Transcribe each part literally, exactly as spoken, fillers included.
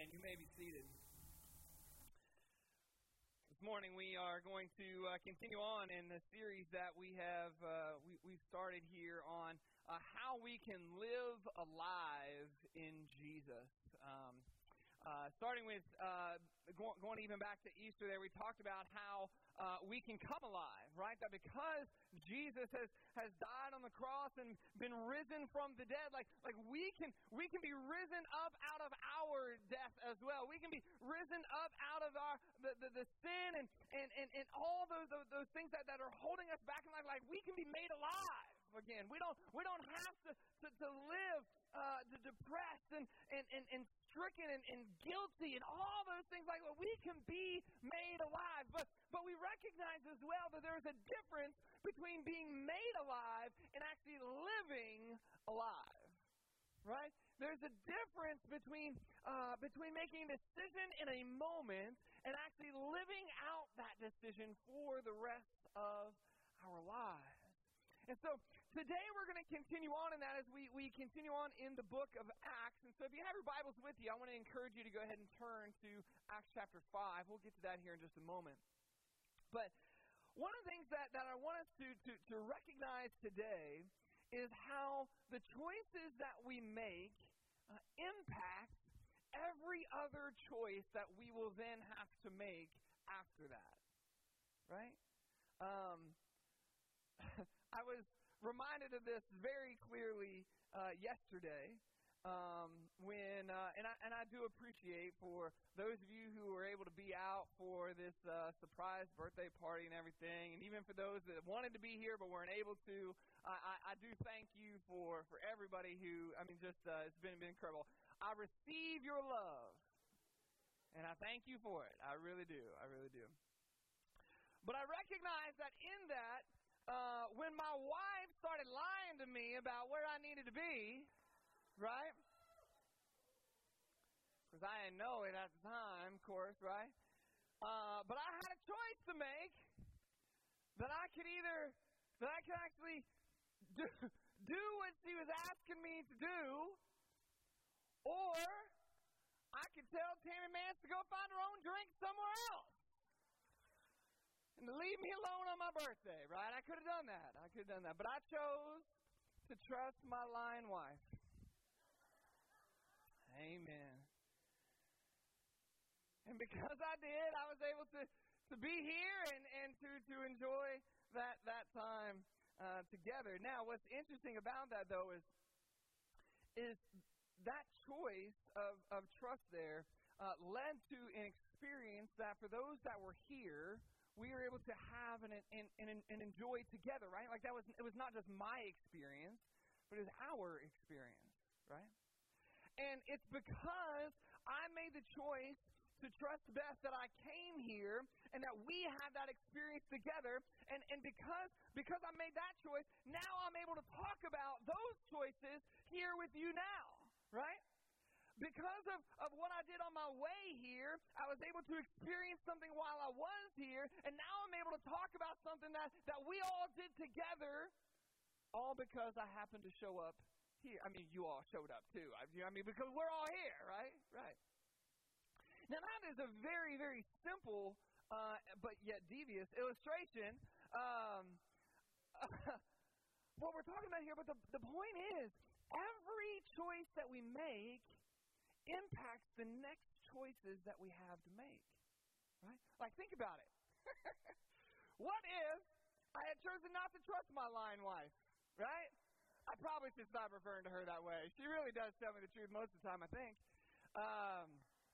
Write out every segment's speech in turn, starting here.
Amen. You may be seated. This morning we are going to uh, continue on in the series that we have uh, we, we've started here on uh, how we can live alive in Jesus. Um, uh, starting with uh, going, going even back to Easter, there we talked about how uh, we can come alive, right? That because Jesus has, has died on the cross and been risen from the dead, like like we can we can be risen up out of our death as well. We can be risen up out of our the, the, the sin and, and, and, and all those, those those things that, that are holding us back in life. Like we can be made alive again. We don't we don't have to to, to live uh, to depressed and and, and, and stricken and, and guilty and all those things like that. We can be made alive, but but we recognize as well that there's a difference between being made alive and actually living alive, right? There's a difference between uh, between making a decision in a moment and actually living out that decision for the rest of our lives. And so today we're going to continue on in that as we, we continue on in the book of Acts. And so if you have your Bibles with you, I want to encourage you to go ahead and turn to Acts chapter five. We'll get to that here in just a moment. But one of the things that, that I want us to, to, to recognize today is how the choices that we make uh, impact every other choice that we will then have to make after that. Right? Um, I was reminded of this very clearly uh, yesterday. Um, when uh, and I and I do appreciate for those of you who were able to be out for this uh, surprise birthday party and everything, and even for those that wanted to be here but weren't able to, I, I, I do thank you for, for everybody who I mean just uh, it's been been incredible. I receive your love, and I thank you for it. I really do. I really do. But I recognize that in that, uh, when my wife started lying to me about where I needed to be. Right? Because I didn't know it at the time, of course, right? Uh, but I had a choice to make that I could either, that I could actually do, do what she was asking me to do, or I could tell Tammy Mance to go find her own drink somewhere else. And to leave me alone on my birthday, right? I could have done that. I could have done that. But I chose to trust my lying wife. Amen. And because I did, I was able to, to be here and, and to, to enjoy that that time uh, together. Now, what's interesting about that, though, is is that choice of, of trust there uh, led to an experience that for those that were here, we were able to have and, and, and, and enjoy together, right? Like that was it was not just my experience, but it was our experience, right? And it's because I made the choice to trust Beth that I came here and that we had that experience together. And, and because, because I made that choice, now I'm able to talk about those choices here with you now, right? Because of, of what I did on my way here, I was able to experience something while I was here, and now I'm able to talk about something that, that we all did together, all because I happened to show up here. I mean, you all showed up too. I, you know, I mean, because we're all here, right? Right. Now, that is a very, very simple, uh, but yet devious illustration. Um, what we're talking about here, but the, the point is, every choice that we make impacts the next choices that we have to make, right? Like, think about it. What if I had chosen not to trust my lying wife, right? I probably should stop referring to her that way. She really does tell me the truth most of the time, I think. Um,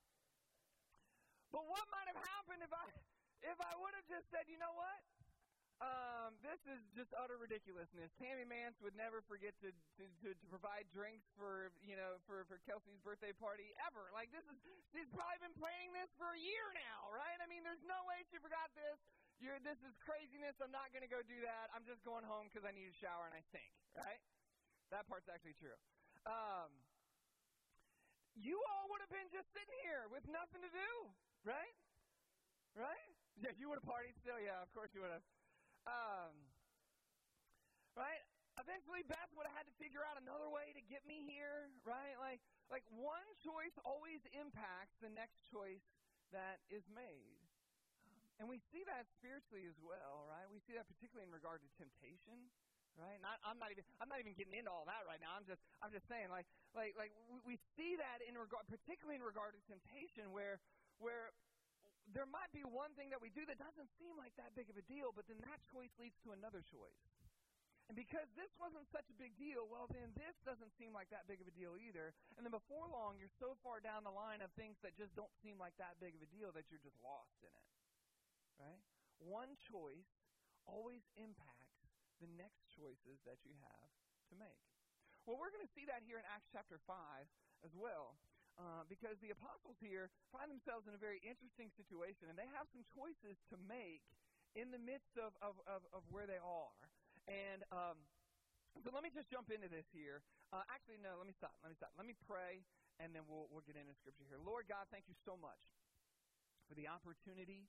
but what might have happened if I if I would have just said, you know what? Um, this is just utter ridiculousness. Tammy Mance would never forget to, to, to, to provide drinks for you know for, for Kelsey's birthday party ever. Like this is she's probably been planning this for a year now, right? I mean, there's no way she forgot this. You're, this is craziness. I'm not going to go do that. I'm just going home because I need a shower and I stink, right? That part's actually true. Um, you all would have been just sitting here with nothing to do, right? Right? Yeah, you would have partied still. Yeah, of course you would have. Um, right? eventually Beth would have had to figure out another way to get me here, right? Like, like one choice always impacts the next choice that is made. And we see that spiritually as well, right? We see that particularly in regard to temptation, right? Not, I'm not even, I'm not even getting into all that right now. I'm just, I'm just saying, like, like, like we, we see that in regard, particularly in regard to temptation, where, where there might be one thing that we do that doesn't seem like that big of a deal, but then that choice leads to another choice. And because this wasn't such a big deal, well, then this doesn't seem like that big of a deal either. And then before long, you're so far down the line of things that just don't seem like that big of a deal that you're just lost in it. Right? One choice always impacts the next choices that you have to make. Well, we're going to see that here in Acts chapter five as well, uh, because the apostles here find themselves in a very interesting situation, and they have some choices to make in the midst of, of, of, of where they are. And um, so let me just jump into this here. Uh, actually, no, let me stop. Let me stop. Let me pray, and then we'll, we'll get into Scripture here. Lord God, thank you so much for the opportunity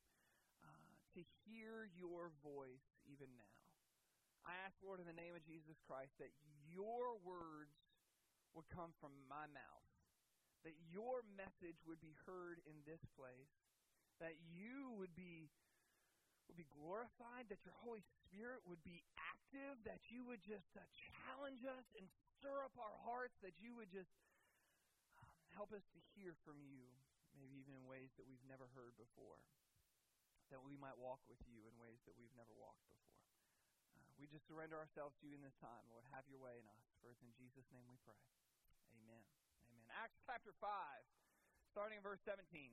to hear your voice even now. I ask, Lord, in the name of Jesus Christ, that your words would come from my mouth, that your message would be heard in this place, that you would be, would be glorified, that your Holy Spirit would be active, that you would just uh, challenge us and stir up our hearts, that you would just um, help us to hear from you, maybe even in ways that we've never heard before, that we might walk with you in ways that we've never walked before. Uh, we just surrender ourselves to you in this time. Lord, have your way in us. For it's in Jesus' name we pray. Amen. Amen. Acts chapter five, starting in verse seventeen.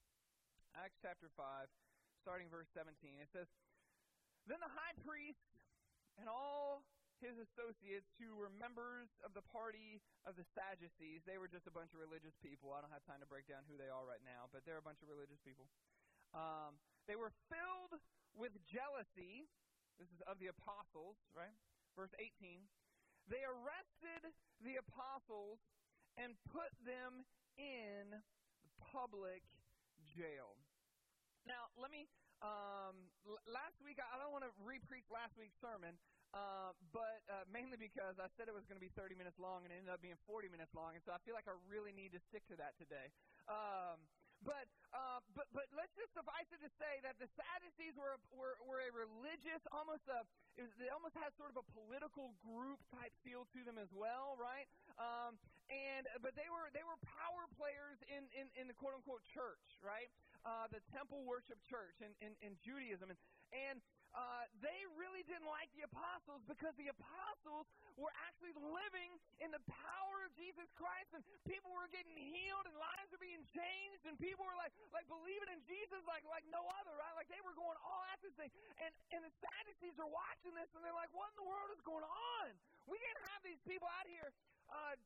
Acts chapter five, starting in verse seventeen. It says, Then the high priest and all his associates who were members of the party of the Sadducees, they were just a bunch of religious people. I don't have time to break down who they are right now, but they're a bunch of religious people. Um, they were filled with jealousy. This is of the apostles, right? Verse eighteen. They arrested the apostles and put them in the public jail. Now, let me, um, l- last week, I don't want to re-preach last week's sermon, uh, but uh, mainly because I said it was going to be thirty minutes long and it ended up being forty minutes long, and so I feel like I really need to stick to that today. Um But uh, but but let's just suffice it to say that the Sadducees were a, were, were a religious, almost a it was, they almost had sort of a political group type feel to them as well, right? Um, and but they were they were power players in, in, in the quote unquote church, right? Uh, the temple worship church in, in, in Judaism, and and uh, they really didn't like the apostles because the apostles were actually living in the power of Jesus Christ, and people were getting healed, and lives were being changed, and people were like like believing in Jesus like like no other, right? Like they were going all at this thing, and and the Sadducees are watching this, and they're like, "What in the world is going on? We can't have these people out here uh,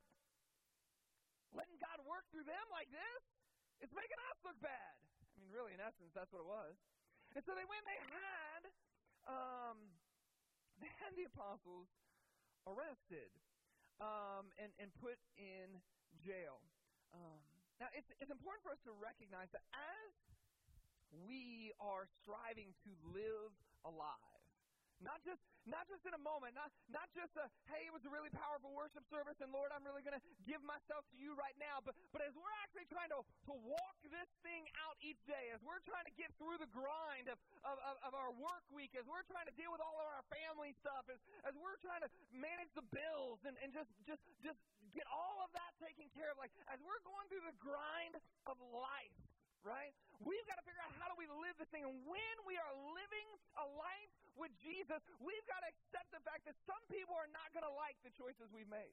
letting God work through them like this. It's making us look bad." I mean, really, in essence, that's what it was. And so they went. They had. Um, they had the apostles arrested um, and, and put in jail. Um, now, it's, it's important for us to recognize that as we are striving to live alive, not just not just in a moment, not not just a, hey, it was a really powerful worship service, and Lord, I'm really going to give myself to you right now, but but as we're actually trying to, to walk this thing out each day, as we're trying to get through the grind of, of, of, of our work week, as we're trying to deal with all of our family stuff, as, as we're trying to manage the bills and, and just, just, just get all of that taken care of, like as we're going through the grind of life, right? We've got to figure out how do we live this thing. And when we are living a life with Jesus, we've got to accept the fact that some people are not going to like the choices we've made.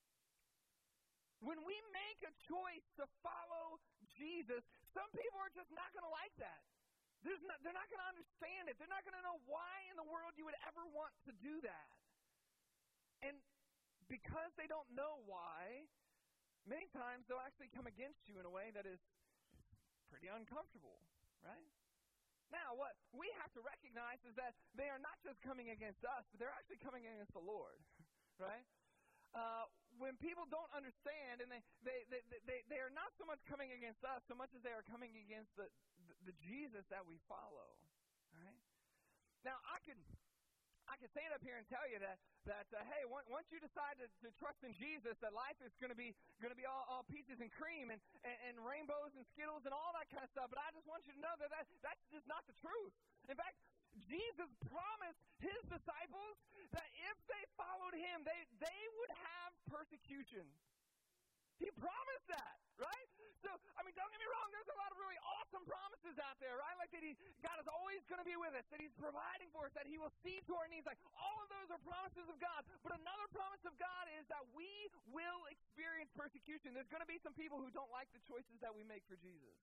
When we make a choice to follow Jesus, some people are just not going to like that. There's not, they're not going to understand it. They're not going to know why in the world you would ever want to do that. And because they don't know why, many times they'll actually come against you in a way that is pretty uncomfortable, right? Now, what we have to recognize is that they are not just coming against us, but they're actually coming against the Lord, right? Uh, when people don't understand, and they, they, they, they, they are not so much coming against us, so much as they are coming against the, the, the Jesus that we follow, right? Now, I could I can stand up here and tell you that that uh, hey, once, once you decide to, to trust in Jesus, that life is going to be going to be all, all peaches and cream and, and, and rainbows and Skittles and all that kind of stuff. But I just want you to know that, that that's just not the truth. In fact, Jesus promised his disciples that if they followed him, they they would have persecution. He promised that, right? So, I mean, don't get me wrong, there's a lot of really awesome promises out there, right? Like that he, God is always going to be with us, that he's providing for us, that he will see to our needs. Like, all of those are promises of God. But another promise of God is that we will experience persecution. There's going to be some people who don't like the choices that we make for Jesus.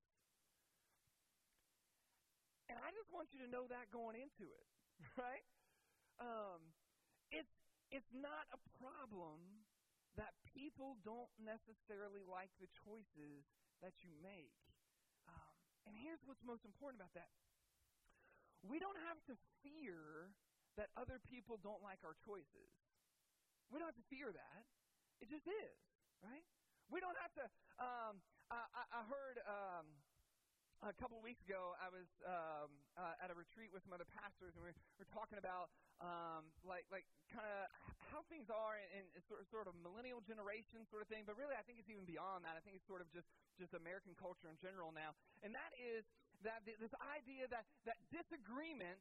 And I just want you to know that going into it, right? Um, it's it's not a problem that people don't necessarily like the choices that you make. Um, and here's what's most important about that. We don't have to fear that other people don't like our choices. We don't have to fear that. It just is, right? We don't have to, um, I, I heard um, a couple of weeks ago, I was um, uh, at a retreat with some other pastors, and we were, we were talking about um, like like kind of how things are in, in sort, of, sort of millennial generation sort of thing, but really I think it's even beyond that. I think it's sort of just, just American culture in general now, and that is that th- this idea that, that disagreement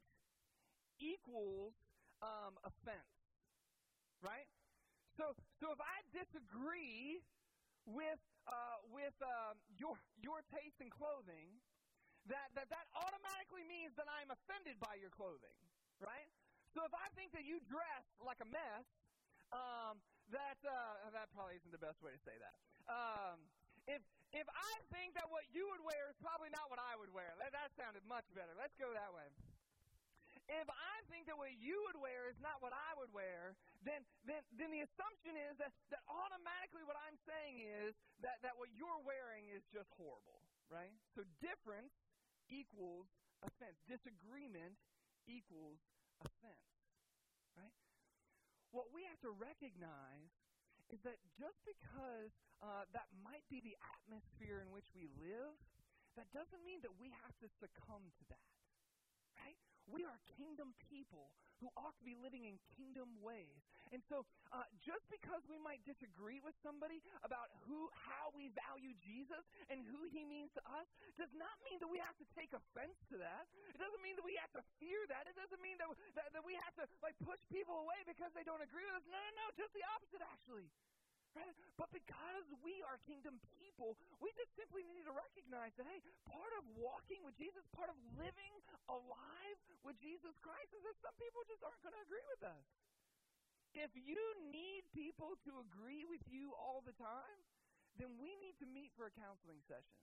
equals um, offense, right? So so if I disagree with uh, with um, your your taste in clothing, that, that that automatically means that I'm offended by your clothing, right? So if I think that you dress like a mess, um, that uh, that probably isn't the best way to say that. Um, if if I think that what you would wear is probably not what I would wear, that, that sounded much better. Let's go that way. If I think that what you would wear is not what I would wear, then then then the assumption is that, that automatically what I'm saying is that, that what you're wearing is just horrible, right? So difference equals offense. Disagreement equals offense, right? What we have to recognize is that just because uh, that might be the atmosphere in which we live, that doesn't mean that we have to succumb to that, right? We are kingdom people who ought to be living in kingdom ways. And so uh, just because we might disagree with somebody about who, how we value Jesus and who he means to us does not mean that we have to take offense to that. It doesn't mean that we have to fear that. It doesn't mean that, that, that we have to like push people away because they don't agree with us. No, no, no, just the opposite actually. Right? But because we are kingdom people, we just simply need to recognize that, hey, part of walking with Jesus, part of living alive with Jesus Christ is that some people just aren't going to agree with us. If you need people to agree with you all the time, then we need to meet for a counseling session.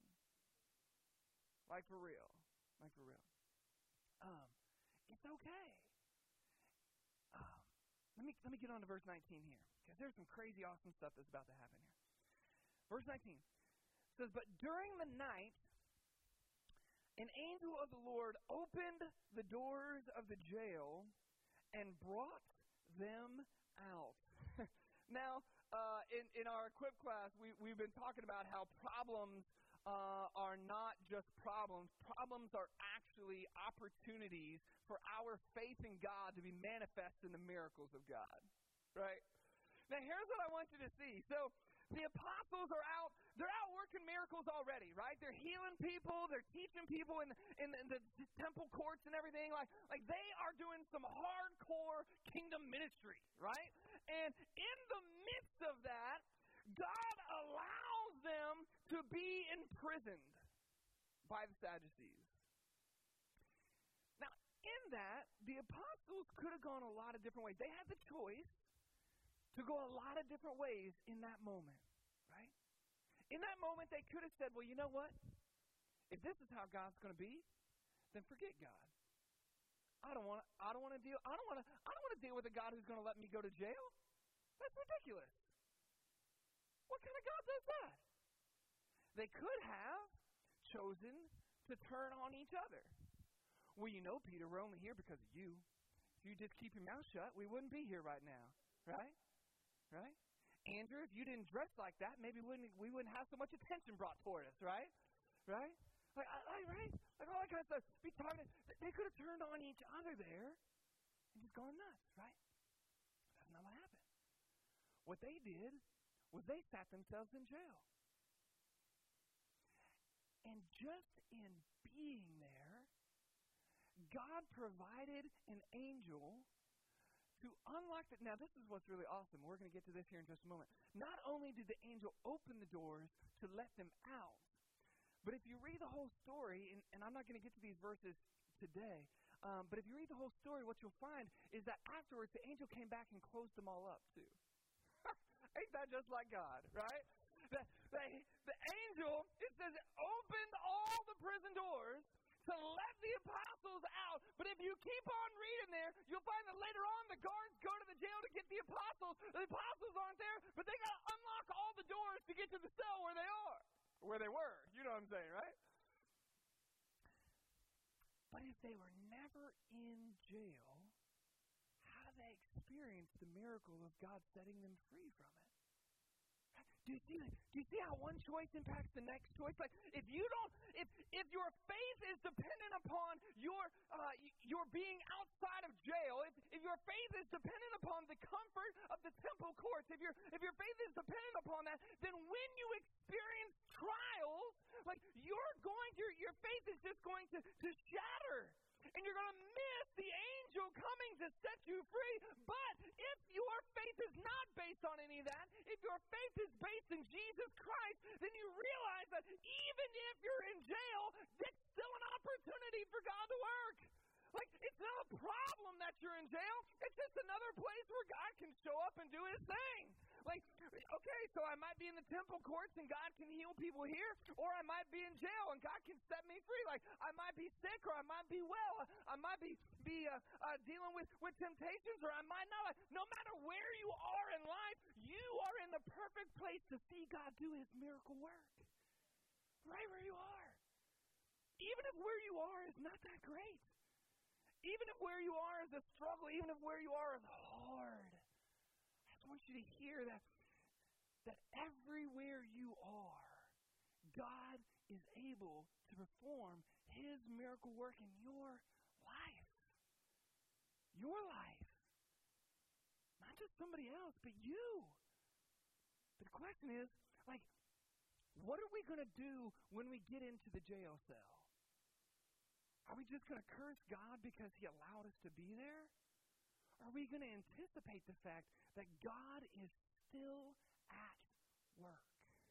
Like for real. Like for real. Um, it's okay. Um, let me let me get on to verse nineteen here. Because there's some crazy awesome stuff that's about to happen here. Verse nineteen says, "But during the night, an angel of the Lord opened the doors of the jail and brought them out." Now, uh, in, in our Equip class, we, we've been talking about how problems uh, are not just problems. Problems are actually opportunities for our faith in God to be manifest in the miracles of God, right? Now, here's what I want you to see. So, the apostles are out, they're out working miracles already, right? They're healing people, they're teaching people in, in, in the temple courts and everything. Like, like, they are doing some hardcore kingdom ministry, right? And in the midst of that, God allows them to be imprisoned by the Sadducees. Now, in that, the apostles could have gone a lot of different ways. They had the choice to go a lot of different ways in that moment, right? In that moment, they could have said, well, you know what? If this is how God's going to be, then forget God. I don't want to. I don't want to deal. I don't want to. I don't want to deal with a God who's going to let me go to jail. That's ridiculous. What kind of God does that? They could have chosen to turn on each other. Well, you know, Peter, we're only here because of you. If you just keep your mouth shut, we wouldn't be here right now, right? Right? Andrew, if you didn't dress like that, maybe we wouldn't, we wouldn't have so much attention brought toward us, right? Right? Like, I, I, right? Like all that kind of stuff. Be talking, they could have turned on each other there. and just going nuts, right? That's not what happened. What they did was they sat themselves in jail. And just in being there, God provided an angel to unlock the... Now, this is what's really awesome. We're going to get to this here in just a moment. Not only did the angel open the doors to let them out, but if you read the whole story, and, and I'm not going to get to these verses today, um, but if you read the whole story, what you'll find is that afterwards the angel came back and closed them all up too. Ain't that just like God, right? The, the, the angel, it says, opened all the prison doors to let the apostles out. But if you keep on reading there, you'll find that later on the guards go to the jail to get the apostles. The apostles aren't there, but they got to unlock all the doors to get to the cell where they are, where they were. You know what I'm saying, right? But if they were never in jail, how do they experience the miracle of God setting them free from it? Do you see? Do you see how one choice impacts the next choice? Like, if you don't, if if your faith is dependent upon your uh, your being outside of jail, if if your faith is dependent upon the comfort of the temple courts, if your if your faith is dependent upon that, then when you experience trials, like you're going, your your faith is just going to to shatter. And you're going to miss the angel coming to set you free. But if your faith is not based on any of that, if your faith is based in Jesus Christ, then you realize that even if you're in jail, it's still an opportunity for God to work. Like, it's not a problem that you're in jail. It's just another place where God can show up and do His thing. Like, okay, so I might be in the temple courts and God can heal people here, or I might be in jail and God can set me free. Like, I might be sick or I might be well. I might be, be uh, uh, dealing with, with temptations or I might not. Like, no matter where you are in life, you are in the perfect place to see God do His miracle work. Right where you are. Even if where you are is not that great. Even if where you are is a struggle, even if where you are is hard. I want you to hear that, that everywhere you are, God is able to perform His miracle work in your life. Your life. Not just somebody else, but you. But the question is, like, what are we going to do when we get into the jail cell? Are we just going to curse God because He allowed us to be there? Are we going to anticipate the fact that God is still at work?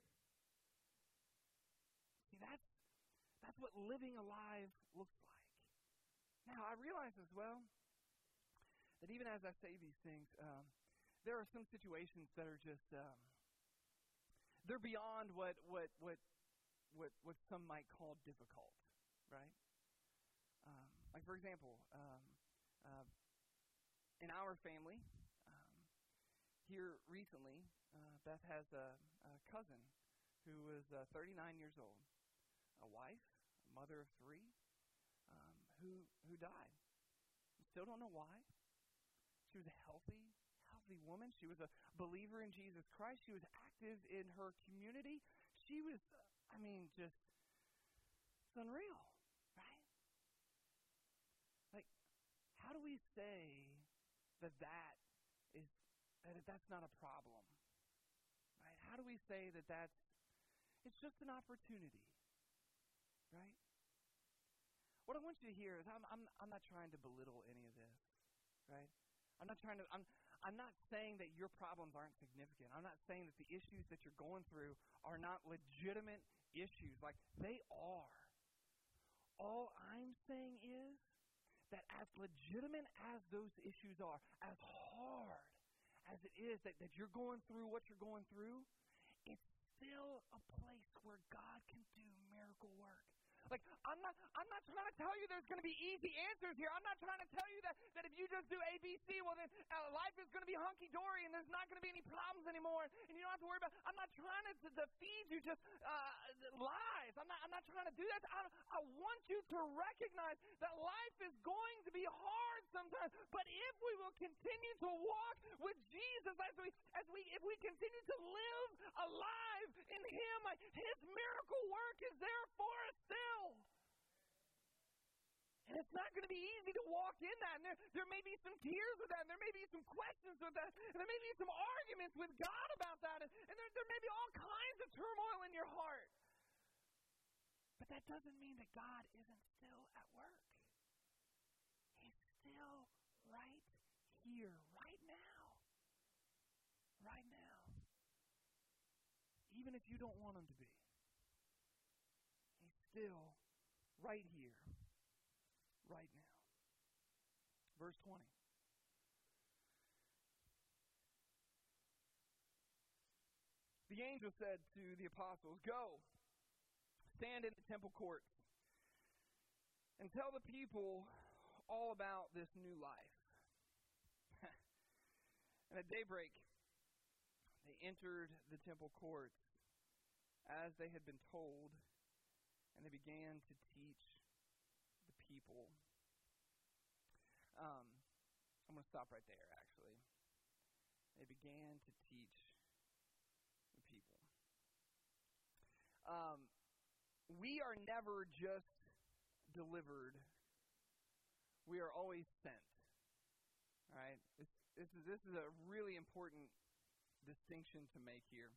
See, that's that's what living alive looks like. Now, I realize as well that even as I say these things, um, there are some situations that are just um, they're beyond what what what what what some might call difficult, right? Um, like for example, um, uh, in our family, um, here recently, uh, Beth has a, a cousin who is uh, thirty-nine years old, a wife, a mother of three, um, who who died. We still don't know why. She was a healthy, healthy woman. She was a believer in Jesus Christ. She was active in her community. She was, uh, I mean, just, it's unreal, right? Like, how do we say that that is, that that's not a problem, right? How do we say that that's, it's just an opportunity, right? What I want you to hear is I'm, I'm, I'm not trying to belittle any of this, right? I'm not trying to, I'm, I'm not saying that your problems aren't significant. I'm not saying that the issues that you're going through are not legitimate issues. Like, they are. All I'm saying is that as legitimate as those issues are, as hard as it is that, that you're going through what you're going through, it's still a place where God can do miracle work. Like, I'm not I'm not trying to tell you there's going to be easy answers here. I'm not trying to tell you that, that if you just do A, B, C, well, then uh, life is going to be hunky-dory and there's not going to be any problems anymore and you don't have to worry about it. I'm not trying to, to, to feed you just uh, lies. I'm not I'm not trying to do that. I, I want you to recognize that life is going to be hard sometimes, but if we will continue to walk with Jesus, as we, as we if we continue to live alive in Him, like, His miracle work is there for us still. And it's not going to be easy to walk in that. And there, there may be some tears with that. And there may be some questions with that. And there may be some arguments with God about that. And, and there, there may be all kinds of turmoil in your heart. But that doesn't mean that God isn't still at work. He's still right here, right now. Right now. Even if you don't want him to be. He's still right here. Right now. Verse twenty. The angel said to the apostles, "Go, stand in the temple courts, and tell the people all about this new life." And at daybreak, they entered the temple courts as they had been told, and they began to teach people. Um, I'm going to stop right there, actually. They began to teach the people. Um, we are never just delivered. We are always sent. All right? This, this, is, this is a really important distinction to make here.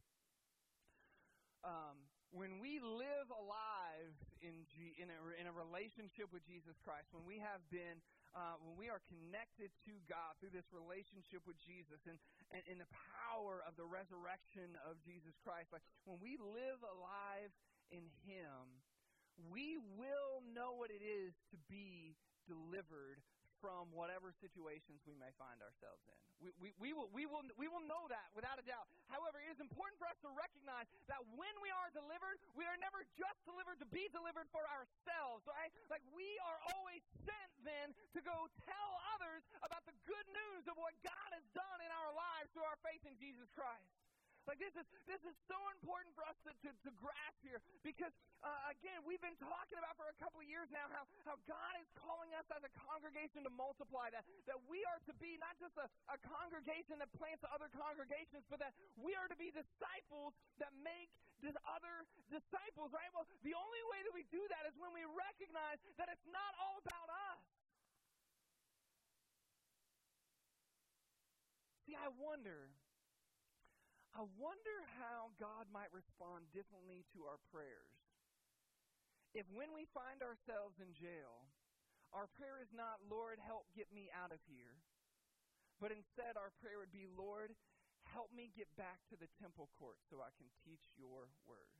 Um, when we live alive in G, in, a, in a relationship with Jesus Christ, when we have been, uh, when we are connected to God through this relationship with Jesus and, and in the power of the resurrection of Jesus Christ, like when we live alive in Him, we will know what it is to be delivered from whatever situations we may find ourselves in. We, we, we, will, we, will, we will know that without a doubt. However, it is important for us to recognize that when we are delivered, we are never just delivered to be delivered for ourselves, right? Like we are always sent then to go tell others about the good news of what God has done in our lives through our faith in Jesus Christ. Like this is this is so important for us to, to, to grasp here because, uh, again, we've been talking about for a couple of years now how, how God is calling us as a congregation to multiply, that, that we are to be not just a, a congregation that plants other congregations, but that we are to be disciples that make dis- other disciples, right? Well, the only way that we do that is when we recognize that it's not all about us. See, I wonder... I wonder how God might respond differently to our prayers. If when we find ourselves in jail, our prayer is not, "Lord, help get me out of here," but instead our prayer would be, "Lord, help me get back to the temple court so I can teach your word."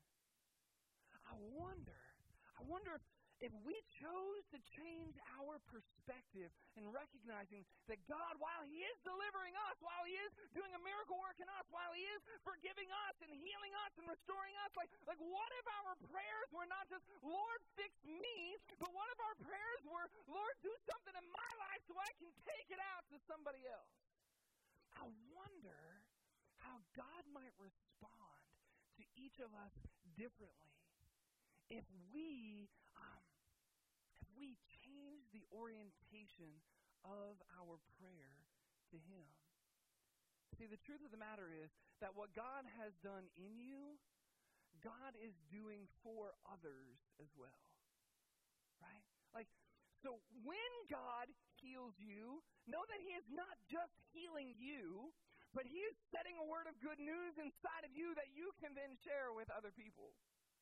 I wonder, I wonder if If we chose to change our perspective and recognizing that God, while He is delivering us, while He is doing a miracle work in us, while He is forgiving us and healing us and restoring us, like, like what if our prayers were not just, "Lord, fix me," but what if our prayers were, "Lord, do something in my life so I can take it out to somebody else?" I wonder how God might respond to each of us differently if we um, if we change the orientation of our prayer to Him. See, the truth of the matter is that what God has done in you, God is doing for others as well. Right? Like, so when God heals you, know that He is not just healing you, but He is setting a word of good news inside of you that you can then share with other people.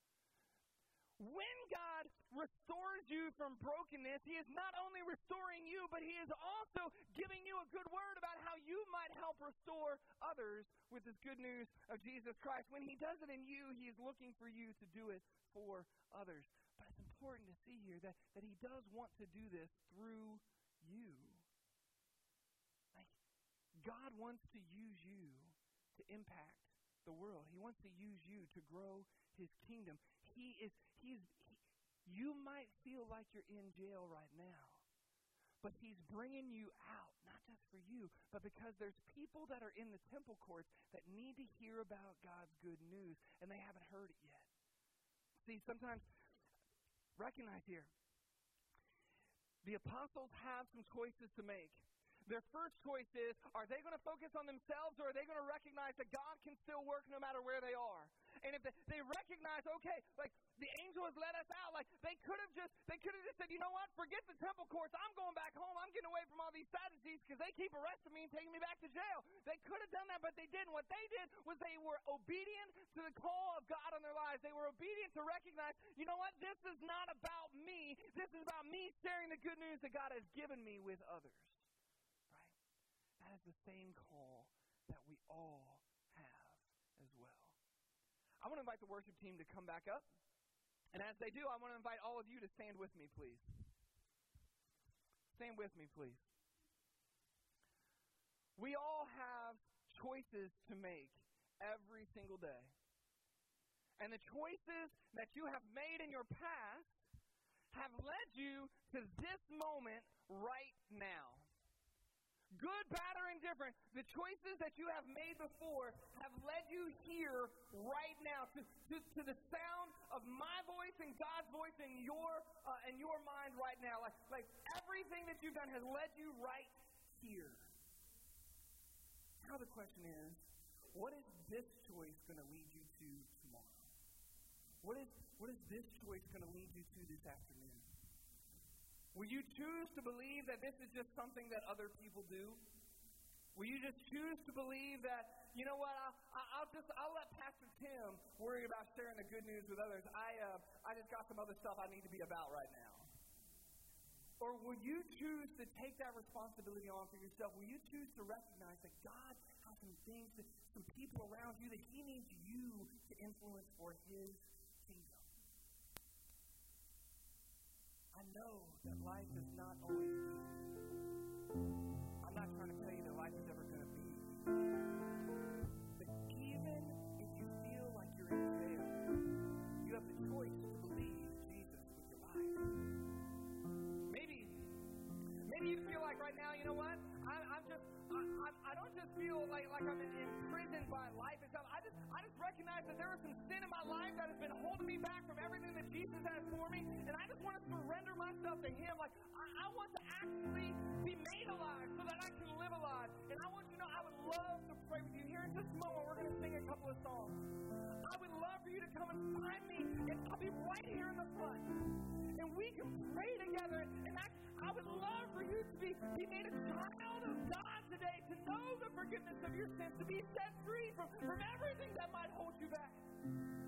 When God restores you from brokenness, He is not only restoring you, but He is also giving you a good word about how you might help restore others with this good news of Jesus Christ. When He does it in you, He is looking for you to do it for others. But it's important to see here that, that He does want to do this through you. Like, God wants to use you to impact the world. He wants to use you to grow His kingdom. He is, he's, he, you might feel like you're in jail right now, but He's bringing you out, not just for you, but because there's people that are in the temple courts that need to hear about God's good news, and they haven't heard it yet. See, sometimes, recognize here, the apostles have some choices to make. Their first choice is, are they going to focus on themselves, or are they going to recognize that God can still work no matter where they are? And if they, they recognize, okay, like the angel has let us out, like they could have just, they could have just said, you know what, forget the temple courts. I'm going back home. I'm getting away from all these Sadducees because they keep arresting me and taking me back to jail. They could have done that, but they didn't. What they did was they were obedient to the call of God on their lives. They were obedient to recognize, you know what, this is not about me. This is about me sharing the good news that God has given me with others. Right? That is the same call that we all have as well. I want to invite the worship team to come back up. And as they do, I want to invite all of you to stand with me, please. Stand with me, please. We all have choices to make every single day. And the choices that you have made in your past have led you to this moment right now. Good, bad, or indifferent, the choices that you have made before have led you here right now to, to, to the sound of my voice and God's voice in your uh, in your mind right now. Like, like everything that you've done has led you right here. Now the question is, what is this choice going to lead you to tomorrow? What is, what is this choice going to lead you to this afternoon? Will you choose to believe that this is just something that other people do? Will you just choose to believe that, you know what, I'll, I'll just I'll let Pastor Tim worry about sharing the good news with others. I uh, I just got some other stuff I need to be about right now. Or will you choose to take that responsibility on for yourself? Will you choose to recognize that God has some things, that, some people around you that He needs you to influence for His kingdom? I know that life is not always easy. I'm not trying to tell you that life is ever going to be easy. But even if you feel like you're in jail, you have the choice to believe Jesus with your life. Maybe, maybe you feel like right now, you know what? I, I'm just, I, I, I don't just feel like, like I'm imprisoned by life itself. I just, I just recognize that there is some sin in my life that has been holding me back from everything that Jesus has for me, and I just want to surrender myself to Him. Like, I, I want to actually be made alive so that I can live alive. And I want you to know I would love to pray with you. Here in just a moment, we're going to sing a couple of songs. I would love for you to come and find me, and I'll be right here in the front. And we can pray together, and I, I would love for you to be, be made a child of God today, to know the forgiveness of your sins, to be set free from, from everything that might hold you back.